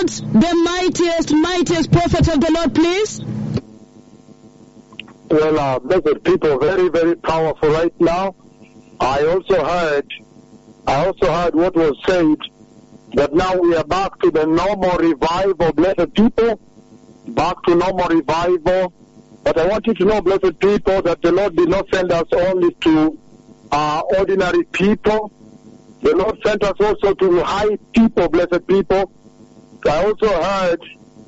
announce the mightiest prophet of the Lord, please? Well, blessed people, very, very powerful right now. I also heard what was said, that now we are back to the normal revival, blessed people, back to normal revival. But I want you to know, blessed people, that the Lord did not send us only to ordinary people. The Lord sent us also to high people, blessed people. I also heard,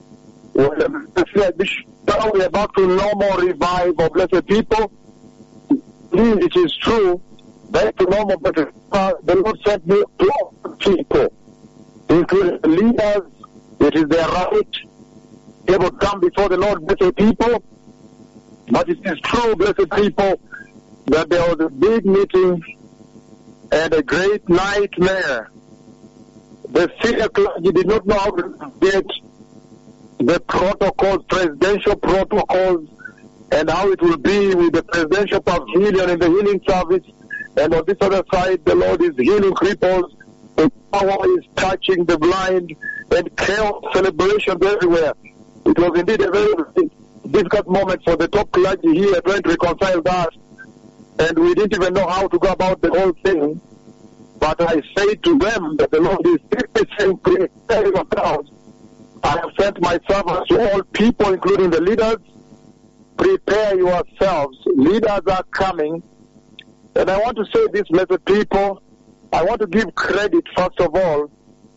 now we are back to normal revival, blessed people. It is true, back to normal, but the Lord sent me to all people, including leaders. It is their right. They will come before the Lord, blessed people. But it is true, blessed people, that there was a big meeting and a great nightmare. The senior clergy did not know how to get the protocols, presidential protocols, and how it will be with the presidential pavilion in the healing service. And on this other side, the Lord is healing cripples. The power is touching the blind, and chaos celebrations everywhere. It was indeed a very difficult moment for the top clergy here trying to reconcile that. And we didn't even know how to go about the whole thing. But I say to them that the Lord is saying, prepare yourselves. I have sent my servants to all people, including the leaders. Prepare yourselves. Leaders are coming. And I want to say this, blessed people. I want to give credit, first of all,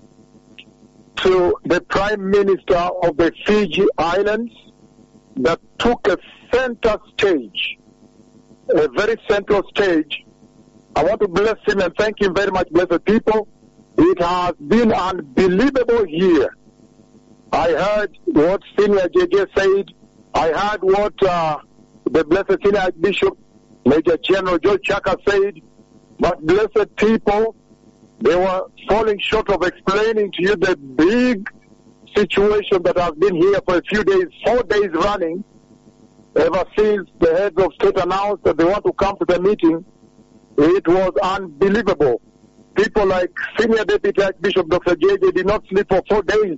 to the Prime Minister of the Fiji Islands that took a center stage, a very central stage. I want to bless him and thank him very much, blessed people. It has been unbelievable here. I heard what Senior JJ said. I heard what the blessed Senior Archbishop, Major General George Chaka said. But blessed people, they were falling short of explaining to you the big situation that has been here for a few days, 4 days running, ever since the heads of state announced that they want to come to the meeting. It was unbelievable. People like Senior Deputy Archbishop Dr. JJ did not sleep for 4 days.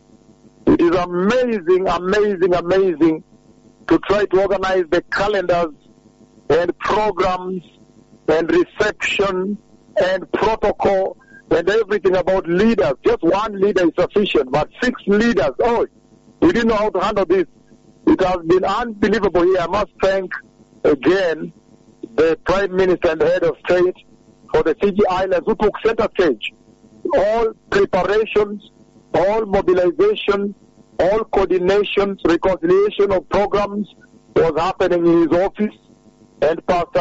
It is amazing, amazing, amazing to try to organize the calendars and programs and reception and protocol and everything about leaders. Just one leader is sufficient, but 6 leaders. Oh, we didn't know how to handle this. It has been unbelievable here. I must thank again the Prime Minister and the Head of State for the Fiji Islands who took center stage. All preparations, all mobilization, all coordinations, reconciliation of programs was happening in his office. And Pastor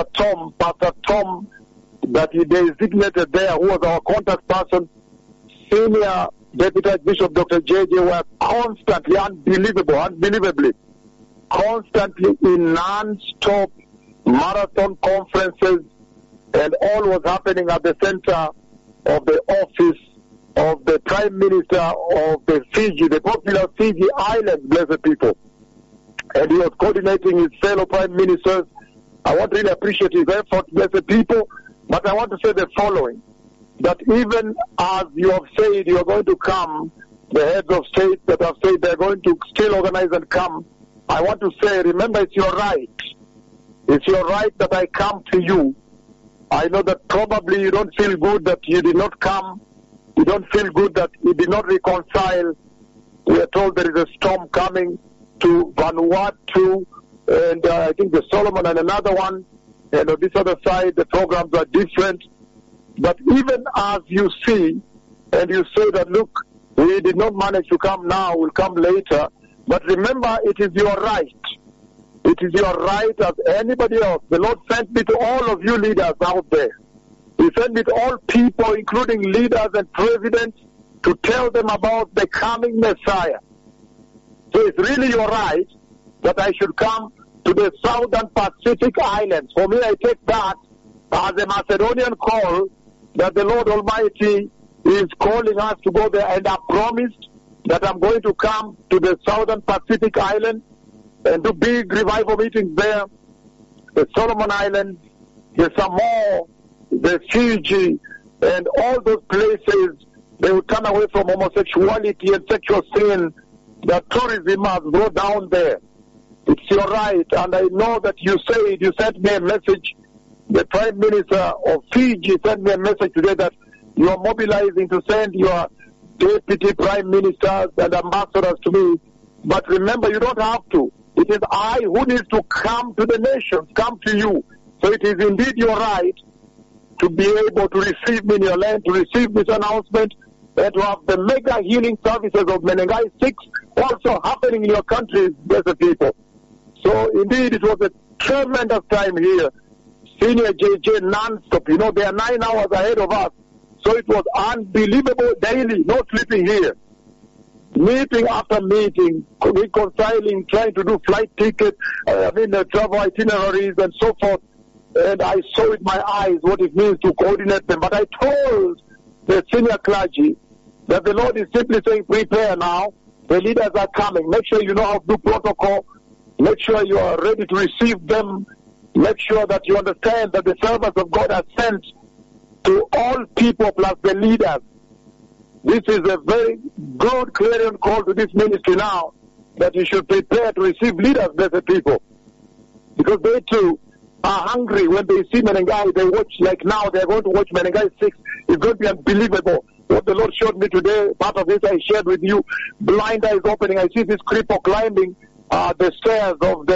Tom, that he designated there, who was our contact person, Senior Deputy Archbishop Dr. JJ, were constantly, unbelievably, constantly in non-stop marathon conferences, and all was happening at the center of the office of the Prime Minister of the Fiji, the popular Fiji Islands, blessed people. And he was coordinating his fellow Prime Ministers. I want to really appreciate his effort, blessed people. But I want to say the following, that even as you have said you are going to come, the heads of state that have said they're going to still organize and come, I want to say, remember, it's your right. It's your right that I come to you. I know that probably you don't feel good that you did not come. You don't feel good that you did not reconcile. We are told there is a storm coming to Vanuatu, and I think the Solomon and another one. And on this other side, the programs are different. But even as you see, and you say that, look, we did not manage to come now, we'll come later. But remember, it is your right. It is your right as anybody else. The Lord sent me to all of you leaders out there. He sent me to all people, including leaders and presidents, to tell them about the coming Messiah. So it's really your right that I should come to the Southern Pacific Islands. For me, I take that as a Macedonian call that the Lord Almighty is calling us to go there. And I promised that I'm going to come to the Southern Pacific Islands and do big revival meetings there. The Solomon Islands, the Samoa, the Fiji, and all those places They will turn away from homosexuality and sexual sin that tourism has brought down there. It's your right, and I know that you sent me a message. The Prime Minister of Fiji sent me a message today that you are mobilizing to send your deputy prime ministers and ambassadors to me. But remember, you don't have to. It is I who needs to come to the nations, come to you. So it is indeed your right to be able to receive me in your land, to receive this announcement, and to have the mega healing services of Menengai 6 also happening in your countries, blessed people. So indeed, it was a tremendous time here. Senior JJ non-stop. You know, they are 9 hours ahead of us. So it was unbelievable daily, no sleeping here. Meeting after meeting, reconciling, trying to do flight tickets, travel itineraries and so forth. And I saw with my eyes what it means to coordinate them. But I told the senior clergy that the Lord is simply saying, prepare now. The leaders are coming. Make sure you know how to do protocol. Make sure you are ready to receive them. Make sure that you understand that the servants of God are sent to all people plus the leaders. This is a very good clarion call to this ministry now, that you should prepare to receive leaders, blessed people. Because they too are hungry. When they see Menengai, they watch, like now, they're going to watch Menengai 6. It's going to be unbelievable. What the Lord showed me today, part of this I shared with you. Blind eyes opening. I see this cripple climbing the stairs of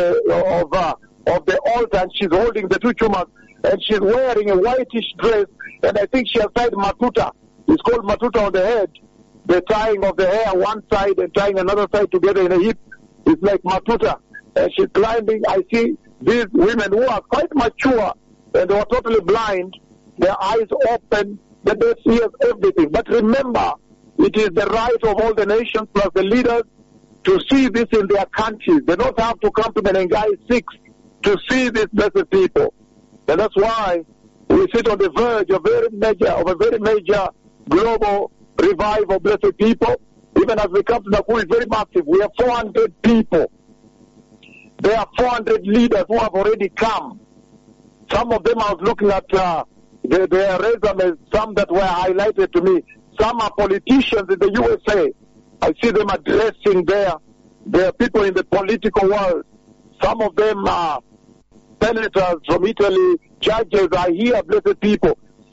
the altar, and she's holding the two tumors, and she's wearing a whitish dress, and I think she has tied matuta. It's called matuta on the head. The tying of the hair one side and tying another side together in a heap. It's like matuta. And she's climbing. I see these women who are quite mature, and they were totally blind, their eyes open, the deaf hears everything. But remember, it is the right of all the nations plus the leaders to see this in their countries. They don't have to come to Menengai 6 to see these blessed people. And that's why we sit on the verge of a very major global revival, blessed people. Even as we come to Nakuru, it's very massive. We have 400 people. There are 400 leaders who have already come. Some of them I was looking at their resumes, some that were highlighted to me. Some are politicians in the USA. I see them addressing their people in the political world. Some of them are senators from Italy, judges are here, blessed people.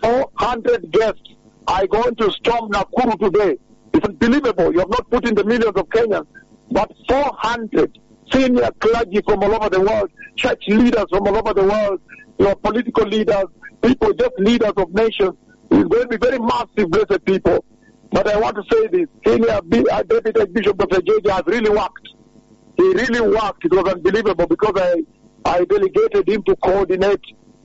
400 guests are going to storm Nakuru today. It's unbelievable. You have not put in the millions of Kenyans, but 400 senior clergy from all over the world, church leaders from all over the world, political leaders, people, just leaders of nations. It's going to be very massive, blessed people. But I want to say this, Senior Deputy Bishop Dr. JJ has really worked. He really worked. It was unbelievable because I delegated him to coordinate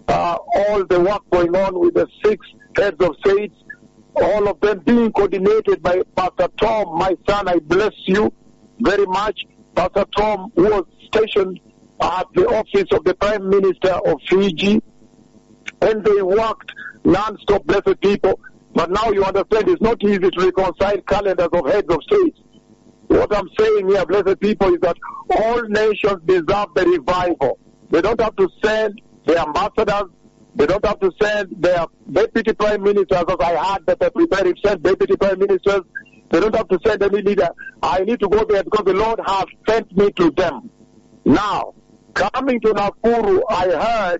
all the work going on with the 6 heads of states, all of them being coordinated by Pastor Tom, my son. I bless you very much. Pastor Tom was stationed at the office of the Prime Minister of Fiji, and they worked non-stop, blessed people. But now you understand it's not easy to reconcile calendars of heads of states. What I'm saying here, blessed people, is that all nations deserve the revival. They don't have to send their ambassadors. They don't have to send their deputy prime ministers, as I heard that they prepare to send deputy prime ministers. They don't have to send any leader. I need to go there because the Lord has sent me to them. Now, coming to Nakuru, I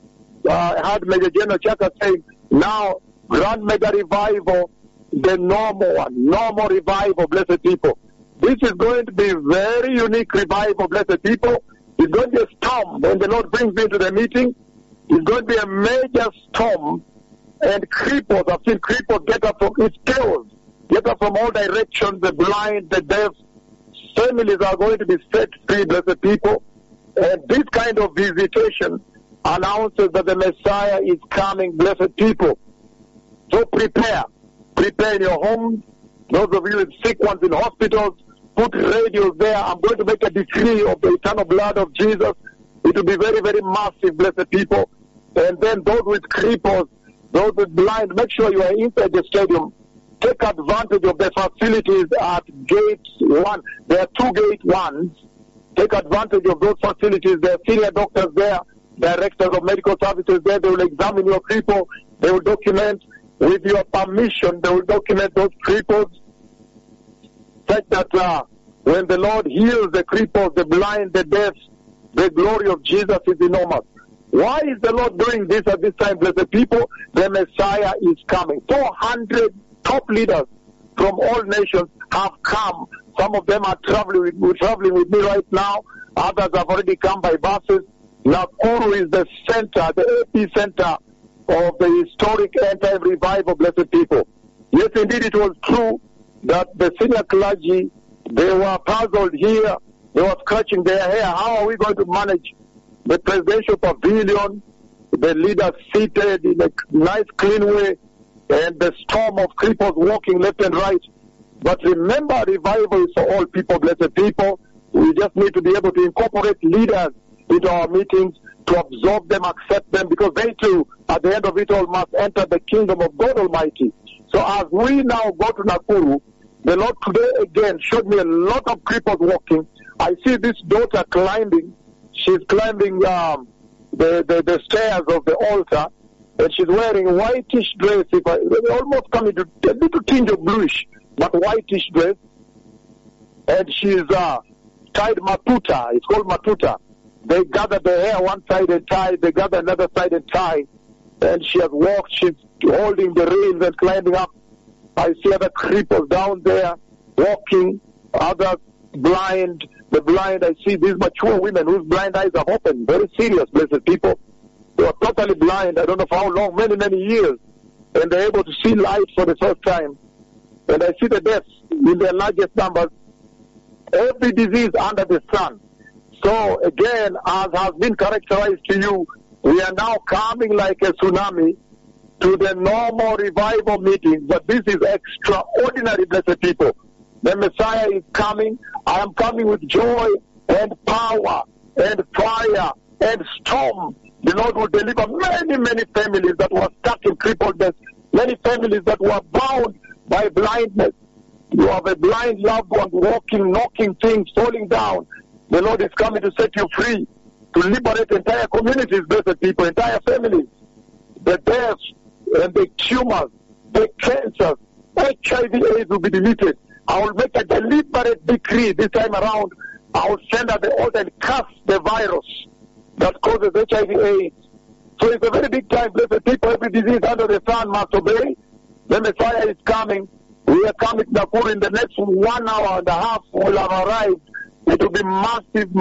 heard Major General Chaka saying, now, Grand Mega Revival, the normal revival, blessed people. This is going to be very unique revival, blessed people. It's going to be a storm. When the Lord brings me to the meeting, it's going to be a major storm. And cripples, I've seen cripples get up from its chaos, get up from all directions, the blind, the deaf. Families are going to be set free, blessed people. And this kind of visitation announces that the Messiah is coming, blessed people. So prepare in your homes. Those of you with sick ones in hospitals, put radios there. I'm going to make a decree of the eternal blood of Jesus. It will be very, very massive, blessed people. And then those with cripples, those with blind, make sure you are inside the stadium. Take advantage of the facilities at gate 1. There are 2 gate 1s. Take advantage of those facilities. There are senior doctors there, directors of medical services there. They will examine your cripple. They will document. with your permission, they will document those cripples, such that when the Lord heals the cripples, the blind, the deaf, the glory of Jesus is enormous. Why is the Lord doing this at this time, blessed people? The Messiah is coming. 400 top leaders from all nations have come. Some of them are traveling with me right now. Others have already come by buses. Nakuru is the center, the epicenter of the historic end-time revival, blessed people. Yes, indeed, it was true that the senior clergy, they were puzzled here. They were scratching their hair. How are we going to manage the presidential pavilion, the leaders seated in a nice, clean way, and the storm of cripples walking left and right? But remember, revival is for all people, blessed people. We just need to be able to incorporate leaders into our meetings, to absorb them, accept them, because they too, at the end of it all, must enter the kingdom of God Almighty. So as we now go to Nakuru, the Lord today again showed me a lot of cripples walking. I see this daughter climbing. She's climbing the stairs of the altar, and she's wearing a whitish dress, almost coming to a little tinge of bluish, but whitish dress. And she's tied matuta. It's called matuta. They gather the hair one side and tie, they gather another side and tie. And she has walked, she's holding the rails and climbing up. I see other cripples down there walking, others blind. The blind, I see these mature women whose blind eyes are open. Very serious, blessed people. They are totally blind, I don't know for how long, many years. And they're able to see light for the first time. And I see the deaf in their largest numbers. Every disease under the sun. So again, as has been characterized to you, we are now coming like a tsunami to the normal revival meeting, but this is extraordinary, blessed people. The Messiah is coming. I am coming with joy and power and fire and storm. The Lord will deliver many families that were stuck in crippledness, many families that were bound by blindness. You have a blind loved one walking, knocking things, falling down. The Lord is coming to set you free, to liberate entire communities, blessed people, entire families. The deaf and the tumors, the cancers, HIV/AIDS will be deleted. I will make a deliberate decree this time around. I will send at the altar and curse the virus that causes HIV/AIDS. So it's a very big time, blessed people. Every disease under the sun must obey. The Messiah is coming. We are coming to Nakuru in the next 1 hour and a half. Will have arrived. It will be massive.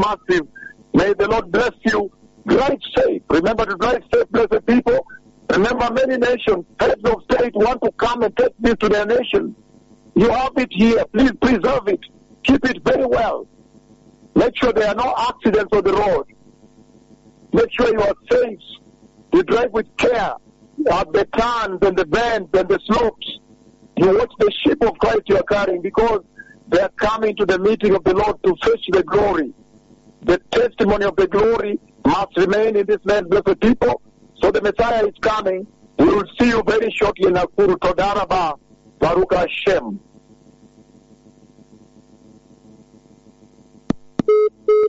May the Lord bless you. Drive safe. Remember to drive safe, blessed people. Remember, many nations, heads of state want to come and take this to their nation. You have it here. Please preserve it. Keep it very well. Make sure there are no accidents on the road. Make sure you are safe. You drive with care. At the turns and the bends and the slopes. You watch the ship of Christ you are carrying, because they are coming to the meeting of the Lord to fetch the glory. The testimony of the glory must remain in this land, blessed people. So the Messiah is coming. We will see you very shortly in Nakuru. Todaraba, Baruch Hashem.